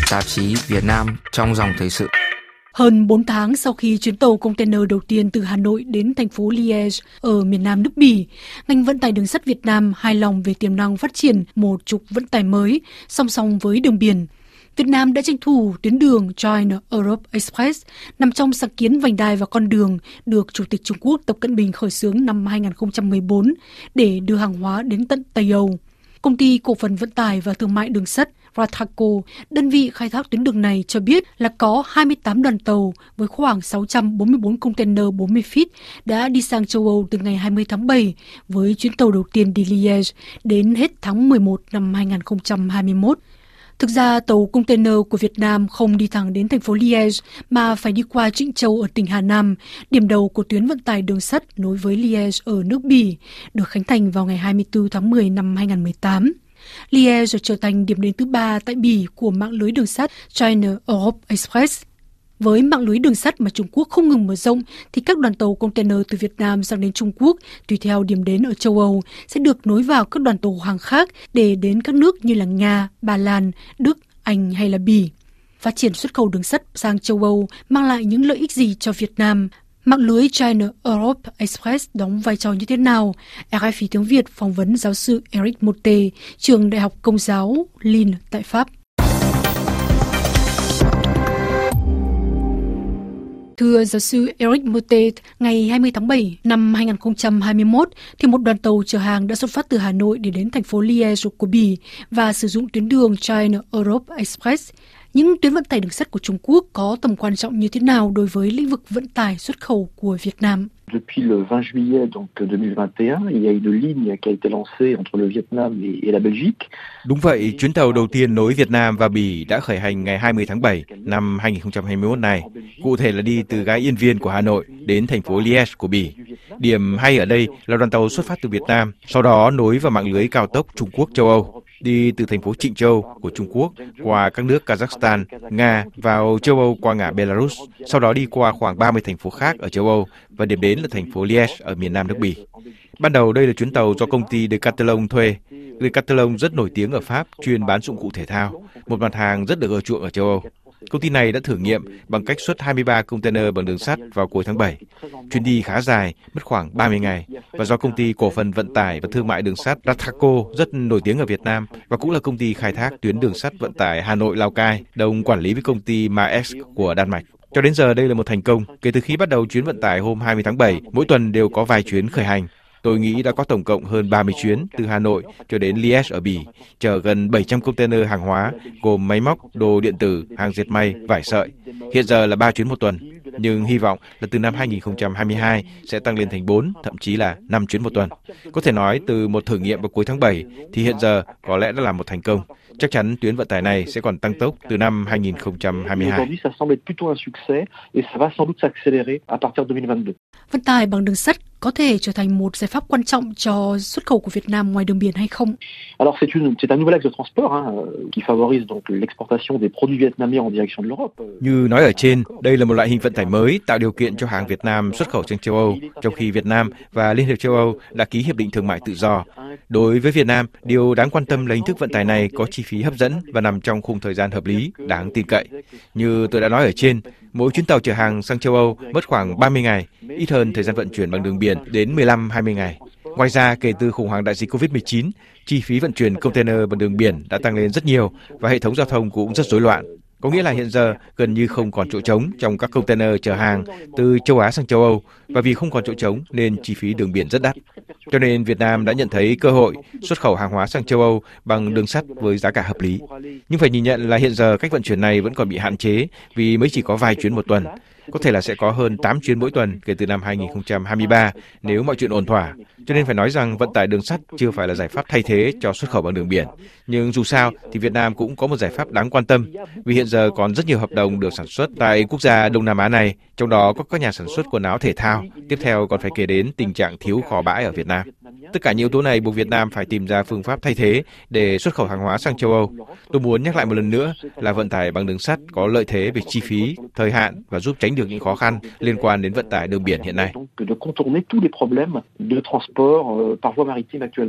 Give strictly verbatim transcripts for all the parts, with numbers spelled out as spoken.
tạp chí Việt Nam trong dòng thời sự. Hơn bốn tháng sau khi chuyến tàu container đầu tiên từ Hà Nội đến thành phố Liège ở miền nam nước Bỉ, ngành vận tải đường sắt Việt Nam hài lòng về tiềm năng phát triển một trục vận tải mới song song với đường biển. Việt Nam đã tranh thủ tuyến đường China-Europe Express nằm trong sáng kiến vành đai và con đường được Chủ tịch Trung Quốc Tập Cận Bình khởi xướng năm hai không một bốn để đưa hàng hóa đến tận Tây Âu. Công ty cổ phần vận tải và thương mại đường sắt Rathaco, đơn vị khai thác tuyến đường này cho biết là có hai mươi tám đoàn tàu với khoảng sáu trăm bốn mươi tư container bốn mươi feet đã đi sang châu Âu từ ngày hai mươi tháng bảy, với chuyến tàu đầu tiên đi Liège đến hết tháng mười một năm hai không hai mốt. Thực ra, tàu container của Việt Nam không đi thẳng đến thành phố Liège mà phải đi qua Trịnh Châu ở tỉnh Hà Nam, điểm đầu của tuyến vận tải đường sắt nối với Liège ở nước Bỉ, được khánh thành vào ngày hai mươi tư tháng mười năm hai không một tám. Liège trở thành điểm đến thứ ba tại Bỉ của mạng lưới đường sắt China-Europe Express. Với mạng lưới đường sắt mà Trung Quốc không ngừng mở rộng, thì các đoàn tàu container từ Việt Nam sang đến Trung Quốc, tùy theo điểm đến ở châu Âu, sẽ được nối vào các đoàn tàu hàng khác để đến các nước như là Nga, Ba Lan, Đức, Anh hay là Bỉ. Phát triển xuất khẩu đường sắt sang châu Âu mang lại những lợi ích gì cho Việt Nam? Mạng lưới China-Europe Express đóng vai trò như thế nào? rờ ép i tiếng Việt phỏng vấn giáo sư Eric Motte, trường Đại học Công giáo Lille tại Pháp. Thưa giáo sư Eric Motte, ngày hai mươi tháng bảy năm hai không hai mốt, thì một đoàn tàu chở hàng đã xuất phát từ Hà Nội để đến thành phố Liège của Bỉ và sử dụng tuyến đường China-Europe Express. Những tuyến vận tải đường sắt của Trung Quốc có tầm quan trọng như thế nào đối với lĩnh vực vận tải xuất khẩu của Việt Nam? Depuis le vingt juillet donc deux mille vingt et un, il y a une ligne qui a été lancée entre le Vietnam et la Belgique. Đúng vậy, chuyến tàu đầu tiên nối Việt Nam và Bỉ đã khởi hành ngày hai mươi tháng bảy năm hai không hai mốt này. Cụ thể là đi từ ga Yên Viên của Hà Nội đến thành phố Liège của Bỉ. Điểm hay ở đây là đoàn tàu xuất phát từ Việt Nam, sau đó nối vào mạng lưới cao tốc Trung Quốc châu Âu, đi từ thành phố Trịnh Châu của Trung Quốc qua các nước Kazakhstan, Nga vào châu Âu qua ngã Belarus, sau đó đi qua khoảng ba mươi thành phố khác ở châu Âu và điểm đến là thành phố Liège ở miền nam nước Bỉ. Ban đầu đây là chuyến tàu do công ty Decathlon thuê. Decathlon rất nổi tiếng ở Pháp, chuyên bán dụng cụ thể thao, một mặt hàng rất được ưa chuộng ở châu Âu. Công ty này đã thử nghiệm bằng cách xuất hai mươi ba container bằng đường sắt vào cuối tháng bảy. Chuyến đi khá dài, mất khoảng ba mươi ngày, và do công ty cổ phần vận tải và thương mại đường sắt Rathaco rất nổi tiếng ở Việt Nam và cũng là công ty khai thác tuyến đường sắt vận tải Hà Nội Lào Cai, đồng quản lý với công ty Maersk của Đan Mạch. Cho đến giờ đây là một thành công. Kể từ khi bắt đầu chuyến vận tải hôm hai mươi tháng bảy, mỗi tuần đều có vài chuyến khởi hành. Tôi nghĩ đã có tổng cộng hơn ba mươi chuyến từ Hà Nội cho đến Liège ở Bỉ, chở gần bảy trăm container hàng hóa gồm máy móc, đồ điện tử, hàng dệt may, vải sợi. Hiện giờ là ba chuyến một tuần, nhưng hy vọng là từ năm hai không hai hai sẽ tăng lên thành bốn, thậm chí là năm chuyến một tuần. Có thể nói từ một thử nghiệm vào cuối tháng bảy thì hiện giờ có lẽ đã là một thành công. Chắc chắn tuyến vận tải này sẽ còn tăng tốc từ năm hai không hai hai. Vận tải bằng đường sắt có thể trở thành một giải pháp quan trọng cho xuất khẩu của Việt Nam ngoài đường biển hay không? Alors c'est une c'est un nouvel axe de transport hein, qui favorise donc l'exportation des produits vietnamiens en direction de l'Europe. Như nói ở trên, đây là một loại hình vận tải mới tạo điều kiện cho hàng Việt Nam xuất khẩu sang châu Âu, trong khi Việt Nam và Liên hiệp châu Âu đã ký hiệp định thương mại tự do. Đối với Việt Nam, điều đáng quan tâm là hình thức vận tải này có chi phí hấp dẫn và nằm trong khung thời gian hợp lý, đáng tin cậy. Như tôi đã nói ở trên, mỗi chuyến tàu chở hàng sang châu Âu mất khoảng ba mươi ngày, ít hơn thời gian vận chuyển bằng đường biển đến mười lăm đến hai mươi ngày. Ngoài ra, kể từ khủng hoảng đại dịch covid mười chín, chi phí vận chuyển container bằng đường biển đã tăng lên rất nhiều và hệ thống giao thông cũng rất rối loạn. Có nghĩa là hiện giờ gần như không còn chỗ trống trong các container chở hàng từ châu Á sang châu Âu, và vì không còn chỗ trống nên chi phí đường biển rất đắt. Cho nên Việt Nam đã nhận thấy cơ hội xuất khẩu hàng hóa sang châu Âu bằng đường sắt với giá cả hợp lý. Nhưng phải nhìn nhận là hiện giờ cách vận chuyển này vẫn còn bị hạn chế vì mới chỉ có vài chuyến một tuần. Có thể là sẽ có hơn tám chuyến mỗi tuần kể từ năm hai không hai ba nếu mọi chuyện ổn thỏa. Cho nên phải nói rằng vận tải đường sắt chưa phải là giải pháp thay thế cho xuất khẩu bằng đường biển. Nhưng dù sao thì Việt Nam cũng có một giải pháp đáng quan tâm, vì hiện giờ còn rất nhiều hợp đồng được sản xuất tại quốc gia Đông Nam Á này, trong đó có các nhà sản xuất quần áo thể thao. Tiếp theo còn phải kể đến tình trạng thiếu kho bãi ở Việt Nam. Tất cả những yếu tố này buộc Việt Nam phải tìm ra phương pháp thay thế để xuất khẩu hàng hóa sang châu Âu. Tôi muốn nhắc lại một lần nữa là vận tải bằng đường sắt có lợi thế về chi phí, thời hạn và giúp tránh được những khó khăn liên quan đến vận tải đường biển hiện nay.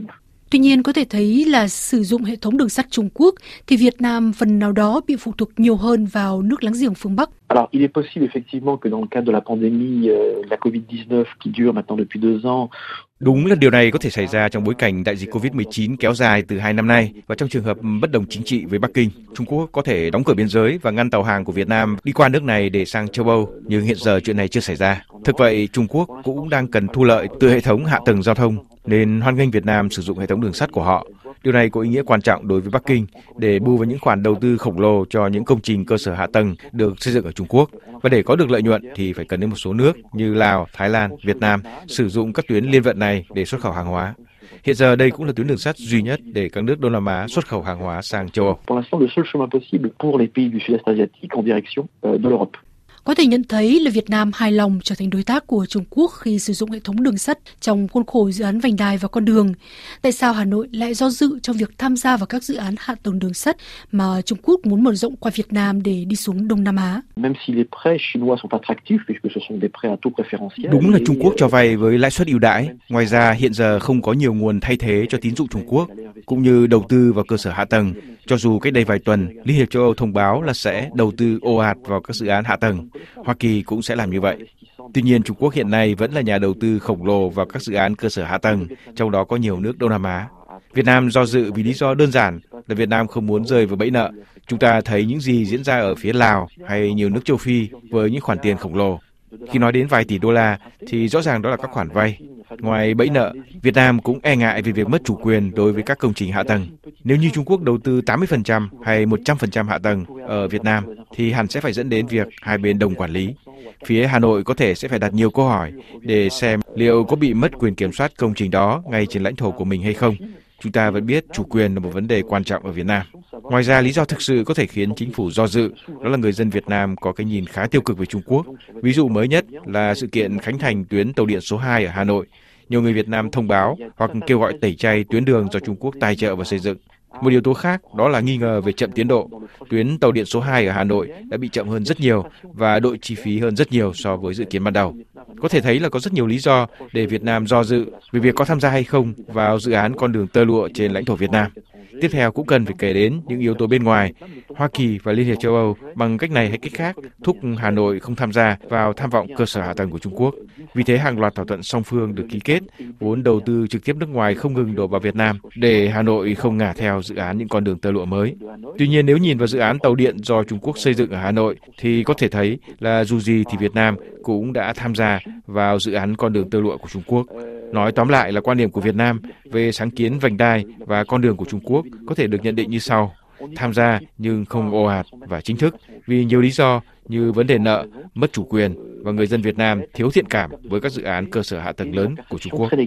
Tuy nhiên, có thể thấy là sử dụng hệ thống đường sắt Trung Quốc thì Việt Nam phần nào đó bị phụ thuộc nhiều hơn vào nước láng giềng phương Bắc. Alors, il est possible effectivement que dans le cadre de la pandémie, euh, la covid dix-neuf qui dure maintenant depuis deux ans. Đúng là điều này có thể xảy ra trong bối cảnh đại dịch covid mười chín kéo dài từ hai năm nay và trong trường hợp bất đồng chính trị với Bắc Kinh. Trung Quốc có thể đóng cửa biên giới và ngăn tàu hàng của Việt Nam đi qua nước này để sang châu Âu, nhưng hiện giờ chuyện này chưa xảy ra. Thực vậy, Trung Quốc cũng đang cần thu lợi từ hệ thống hạ tầng giao thông, nên hoan nghênh Việt Nam sử dụng hệ thống đường sắt của họ. Điều này có ý nghĩa quan trọng đối với Bắc Kinh để bù vào những khoản đầu tư khổng lồ cho những công trình cơ sở hạ tầng được xây dựng ở Trung Quốc. Và để có được lợi nhuận thì phải cần đến một số nước như Lào, Thái Lan, Việt Nam sử dụng các tuyến liên vận này để xuất khẩu hàng hóa. Hiện giờ đây cũng là tuyến đường sắt duy nhất để các nước Đông Nam Á xuất khẩu hàng hóa sang châu Âu. Có thể nhận thấy là Việt Nam hài lòng trở thành đối tác của Trung Quốc khi sử dụng hệ thống đường sắt trong khuôn khổ dự án vành đai và con đường. Tại sao Hà Nội lại do dự trong việc tham gia vào các dự án hạ tầng đường sắt mà Trung Quốc muốn mở rộng qua Việt Nam để đi xuống Đông Nam Á? Đúng là Trung Quốc cho vay với lãi suất ưu đãi. Ngoài ra, hiện giờ không có nhiều nguồn thay thế cho tín dụng Trung Quốc, cũng như đầu tư vào cơ sở hạ tầng. Cho dù cách đây vài tuần, Liên hiệp châu Âu thông báo là sẽ đầu tư ồ ạt vào các dự án hạ tầng, Hoa Kỳ cũng sẽ làm như vậy. Tuy nhiên, Trung Quốc hiện nay vẫn là nhà đầu tư khổng lồ vào các dự án cơ sở hạ tầng, trong đó có nhiều nước Đông Nam Á. Việt Nam do dự vì lý do đơn giản là Việt Nam không muốn rơi vào bẫy nợ. Chúng ta thấy những gì diễn ra ở phía Lào hay nhiều nước châu Phi với những khoản tiền khổng lồ. Khi nói đến vài tỷ đô la thì rõ ràng đó là các khoản vay. Ngoài bẫy nợ, Việt Nam cũng e ngại về việc mất chủ quyền đối với các công trình hạ tầng. Nếu như Trung Quốc đầu tư tám mươi phần trăm hay một trăm phần trăm hạ tầng ở Việt Nam thì hẳn sẽ phải dẫn đến việc hai bên đồng quản lý. Phía Hà Nội có thể sẽ phải đặt nhiều câu hỏi để xem liệu có bị mất quyền kiểm soát công trình đó ngay trên lãnh thổ của mình hay không. Chúng ta vẫn biết chủ quyền là một vấn đề quan trọng ở Việt Nam. Ngoài ra, lý do thực sự có thể khiến chính phủ do dự đó là người dân Việt Nam có cái nhìn khá tiêu cực về Trung Quốc. Ví dụ mới nhất là sự kiện khánh thành tuyến tàu điện số hai ở Hà Nội. Nhiều người Việt Nam thông báo hoặc kêu gọi tẩy chay tuyến đường do Trung Quốc tài trợ và xây dựng. Một yếu tố khác đó là nghi ngờ về chậm tiến độ. Tuyến tàu điện số hai ở Hà Nội đã bị chậm hơn rất nhiều và đội chi phí hơn rất nhiều so với dự kiến ban đầu. Có thể thấy là có rất nhiều lý do để Việt Nam do dự về việc có tham gia hay không vào dự án con đường tơ lụa trên lãnh thổ Việt Nam. Tiếp theo cũng cần phải kể đến những yếu tố bên ngoài. Hoa Kỳ và Liên hiệp châu Âu bằng cách này hay cách khác thúc Hà Nội không tham gia vào tham vọng cơ sở hạ tầng của Trung Quốc. Vì thế hàng loạt thỏa thuận song phương được ký kết, vốn đầu tư trực tiếp nước ngoài không ngừng đổ vào Việt Nam để Hà Nội không ngả theo dự án những con đường tơ lụa mới. Tuy nhiên nếu nhìn vào dự án tàu điện do Trung Quốc xây dựng ở Hà Nội thì có thể thấy là dù gì thì Việt Nam cũng đã tham gia vào dự án con đường tơ lụa của Trung Quốc. Nói tóm lại là quan điểm của Việt Nam về sáng kiến vành đai và con đường của Trung Quốc có thể được nhận định như sau: tham gia nhưng không ồ ạt và chính thức vì nhiều lý do như vấn đề nợ, mất chủ quyền và người dân Việt Nam thiếu thiện cảm với các dự án cơ sở hạ tầng lớn của Trung Quốc.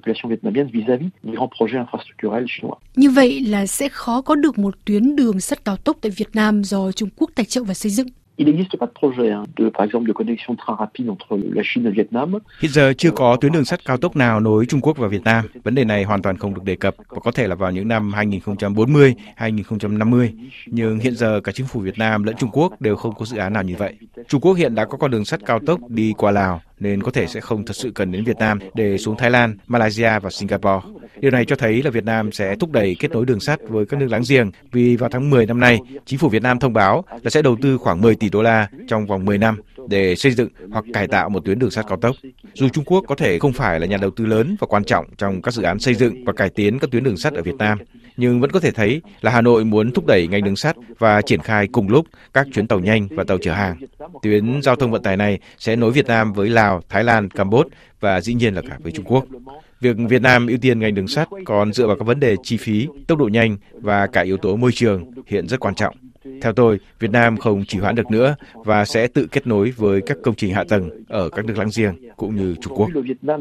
Như vậy là sẽ khó có được một tuyến đường sắt cao tốc tại Việt Nam do Trung Quốc tài trợ và xây dựng. Il n'existe pas de projet, de, par exemple, de connexion train rapide entre la Chine et le Vietnam. Hiện giờ chưa có tuyến đường sắt cao tốc nào nối Trung Quốc và Việt Nam. Vấn đề này hoàn toàn không được đề cập và có thể là vào những năm hai nghìn không trăm bốn mươi, hai nghìn không trăm năm mươi. Nhưng hiện giờ cả chính phủ Việt Nam lẫn Trung Quốc đều không có dự án nào như vậy. Trung Quốc hiện đã có con đường sắt cao tốc đi qua Lào nên có thể sẽ không thật sự cần đến Việt Nam để xuống Thái Lan, Malaysia và Singapore. Điều này cho thấy là Việt Nam sẽ thúc đẩy kết nối đường sắt với các nước láng giềng vì vào tháng mười năm nay, chính phủ Việt Nam thông báo là sẽ đầu tư khoảng mười tỷ đô la trong vòng mười năm để xây dựng hoặc cải tạo một tuyến đường sắt cao tốc. Dù Trung Quốc có thể không phải là nhà đầu tư lớn và quan trọng trong các dự án xây dựng và cải tiến các tuyến đường sắt ở Việt Nam, nhưng vẫn có thể thấy là Hà Nội muốn thúc đẩy ngành đường sắt và triển khai cùng lúc các chuyến tàu nhanh và tàu chở hàng. Tuyến giao thông vận tải này sẽ nối Việt Nam với Lào, Thái Lan, Campuchia và dĩ nhiên là cả với Trung Quốc. Việc Việt Nam ưu tiên ngành đường sắt còn dựa vào các vấn đề chi phí, tốc độ nhanh và cả yếu tố môi trường hiện rất quan trọng. Theo tôi, Việt Nam không trì hoãn được nữa và sẽ tự kết nối với các công trình hạ tầng ở các nước láng giềng cũng như Trung Quốc.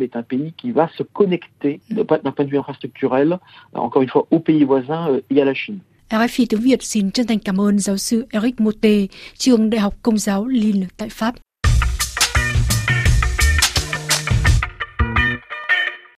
rờ ép i tiếng Việt xin chân thành cảm ơn giáo sư Eric Moté, trường Đại học Công giáo Lille tại Pháp.